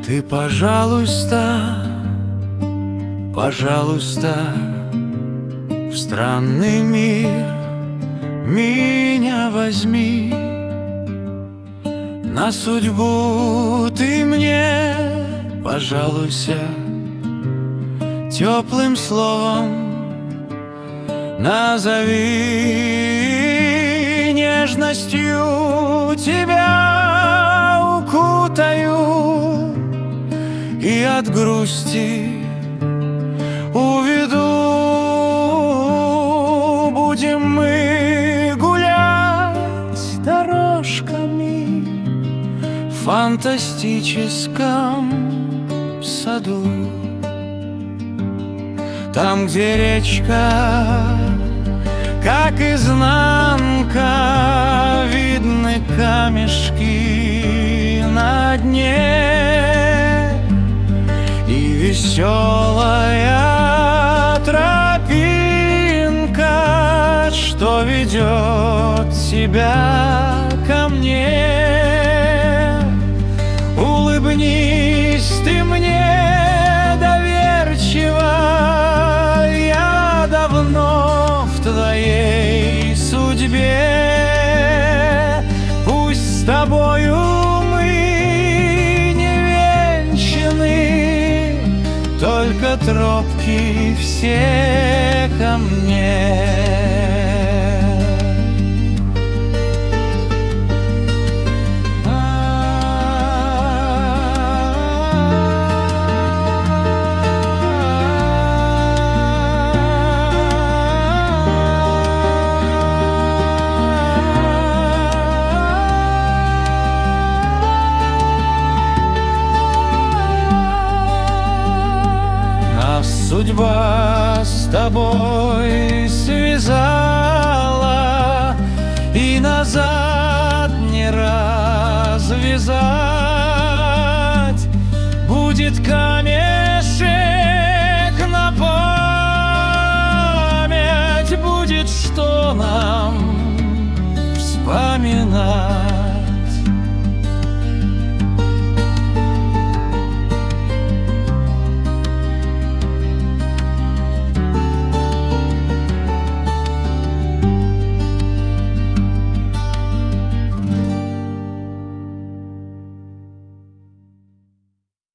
Ты, пожалуйста, пожалуйста, в странный мир меня возьми. На судьбу ты мне пожалуйся, теплым словом назови, нежностью тебя укутаю и от грусти уведу. Будем мы гулять дорожками в фантастическом саду, там, где речка, как изнанка, видны камешки на дне, и веселая тропинка, что ведет тебя ко мне. Улыбнись ты мне доверчиво, я давно в твоей судьбе. Пусть с тобою мы не венчаны, только тропки все ко мне. Судьба с тобой связала, и назад не развязать. Будет камешек на память, будет что нам вспоминать.